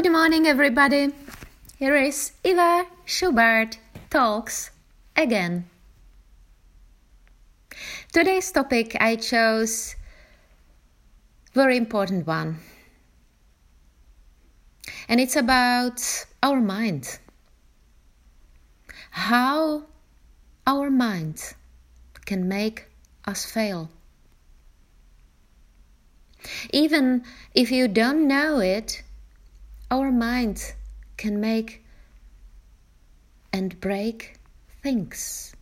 Good morning, everybody. Here is Eva Schubert Talks again. Today's topic I chose very important one. And it's about our mind. How our mind can make us fail. Even if you don't know it, our mind can make and break things.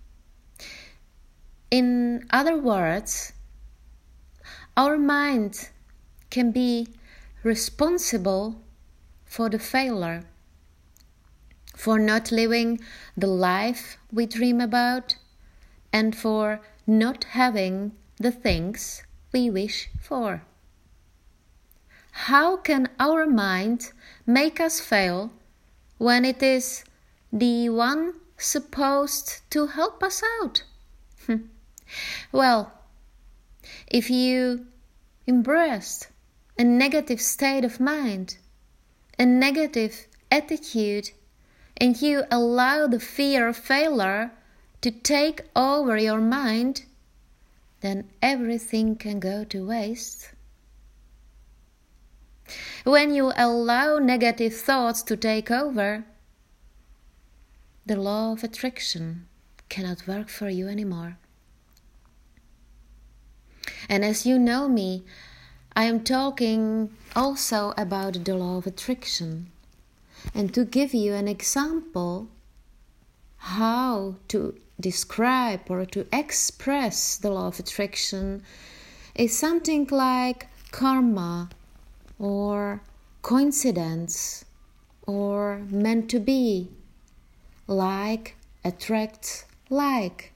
In other words, our mind can be responsible for the failure, for not living the life we dream about, and for not having the things we wish for. How can our mind make us fail when it is the one supposed to help us out? Well, if you embrace a negative state of mind, a negative attitude, and you allow the fear of failure to take over your mind, then everything can go to waste. When you allow negative thoughts to take over, the law of attraction cannot work for you anymore. And as you know me, I am talking also about the law of attraction. And to give you an example how to describe or to express the law of attraction is something like karma, or coincidence, or meant to be, like attracts like.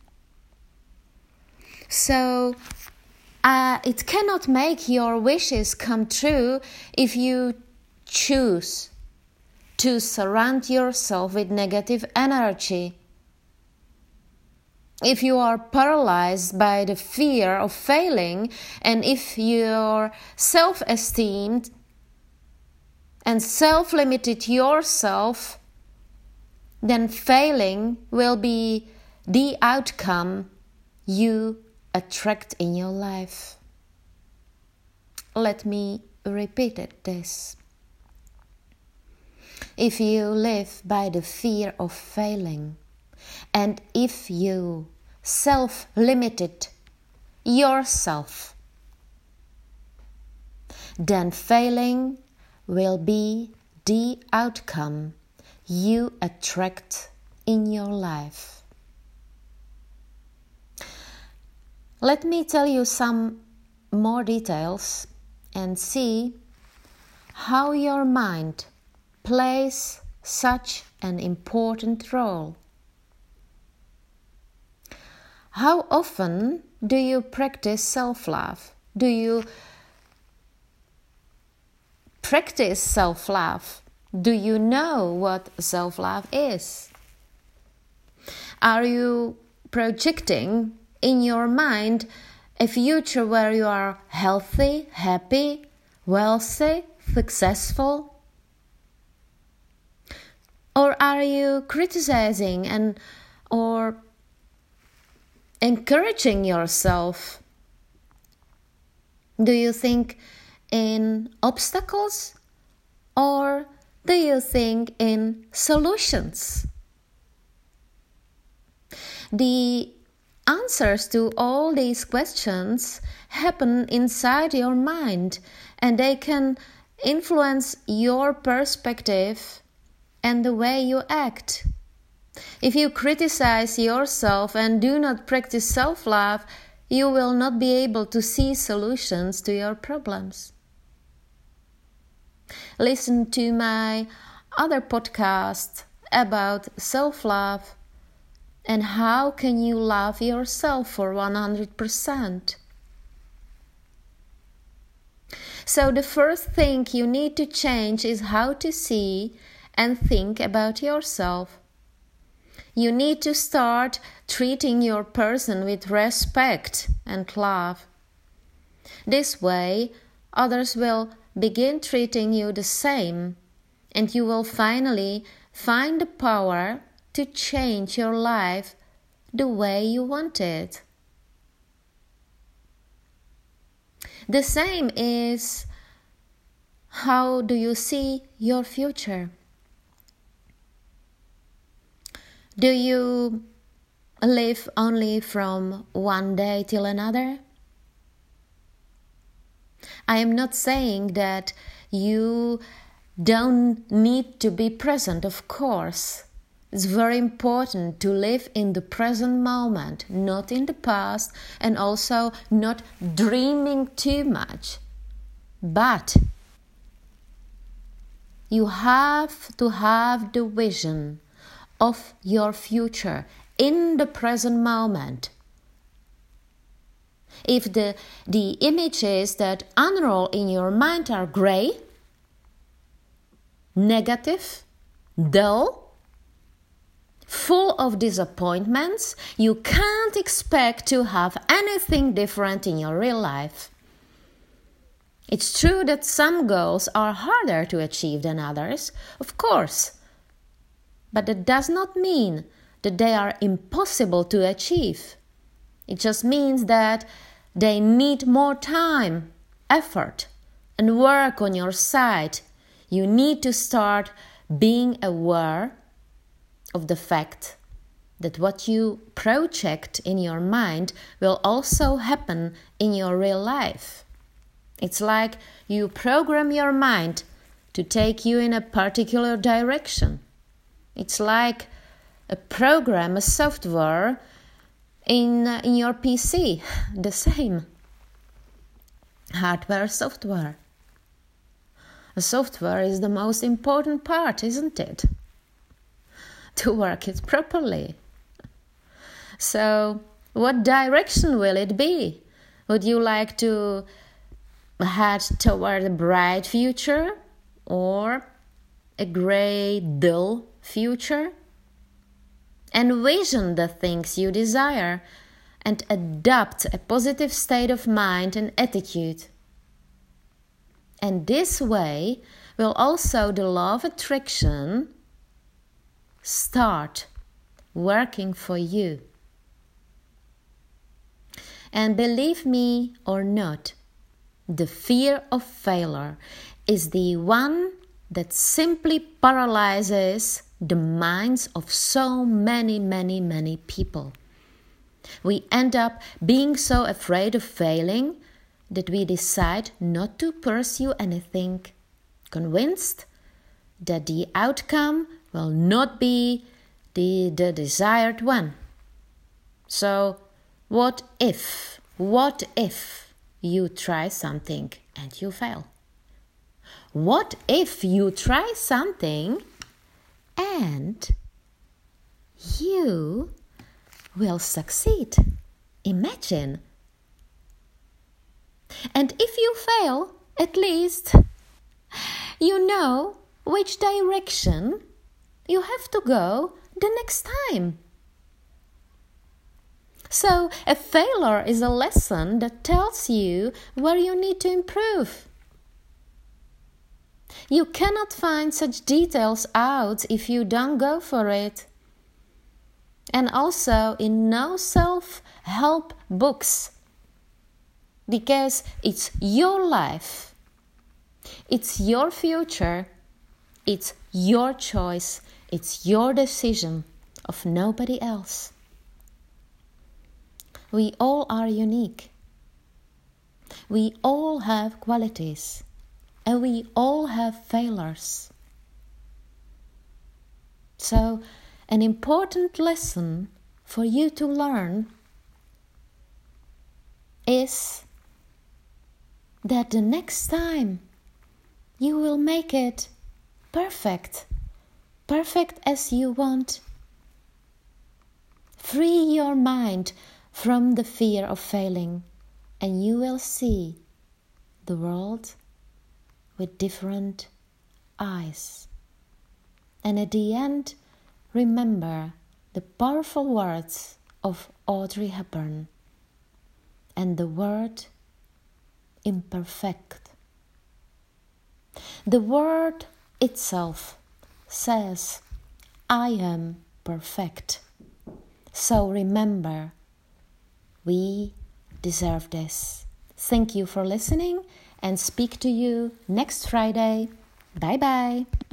So it cannot make your wishes come true if you choose to surround yourself with negative energy. If you are paralyzed by the fear of failing, and if your self-esteem and self-limited yourself, then failing will be the outcome you attract in your life. Let me repeat this. If you live by the fear of failing, and if you self-limited yourself, then failing will be the outcome you attract in your life. Let me tell you some more details and see how your mind plays such an important role. How often do you practice self-love? Do you practice self-love? Do you know what self-love is? Are you projecting in your mind a future where you are healthy, happy, wealthy, successful? Or are you criticizing or encouraging yourself? Do you think in obstacles, or do you think in solutions? The answers to all these questions happen inside your mind, and they can influence your perspective and the way you act. If you criticize yourself and do not practice self-love, you will not be able to see solutions to your problems. Listen to my other podcast about self-love and how can you love yourself for 100%. So the first thing you need to change is how to see and think about yourself. You need to start treating your person with respect and love. This way, others will begin treating you the same and you will finally find the power to change your life the way you want it. The same is, how do you see your future? Do you live only from one day till another? I am not saying that you don't need to be present, of course. It's very important to live in the present moment, not in the past, and also not dreaming too much. But you have to have the vision of your future in the present moment. If the images that unroll in your mind are grey, negative, dull, full of disappointments, you can't expect to have anything different in your real life. It's true that some goals are harder to achieve than others, of course, but that does not mean that they are impossible to achieve. It just means that they need more time, effort, and work on your side. You need to start being aware of the fact that what you project in your mind will also happen in your real life. It's like you program your mind to take you in a particular direction. It's like a program, a software in your PC, the same. Hardware, software. A software is the most important part, isn't it? To work it properly. So, what direction will it be? Would you like to head toward a bright future or a grey, dull future? Envision the things you desire and adopt a positive state of mind and attitude. And this way will also the law of attraction start working for you. And believe me or not, the fear of failure is the one that simply paralyzes the minds of so many people. We end up being so afraid of failing that we decide not to pursue anything, convinced that the outcome will not be the desired one. So, what if you try something and you fail? What if you try something and you will succeed? Imagine. And if you fail, at least you know which direction you have to go the next time. So, a failure is a lesson that tells you where you need to improve. You cannot find such details out if you don't go for it. And also in no self-help books. Because it's your life. It's your future. It's your choice. It's your decision of nobody else. We all are unique. We all have qualities. And we all have failures. So, an important lesson for you to learn is that the next time you will make it perfect as you want. Free your mind from the fear of failing, and you will see the world with different eyes. And at the end, remember the powerful words of Audrey Hepburn and the word imperfect. The word itself says, I am perfect. So remember, we deserve this. Thank you for listening and speak to you next Friday. Bye bye.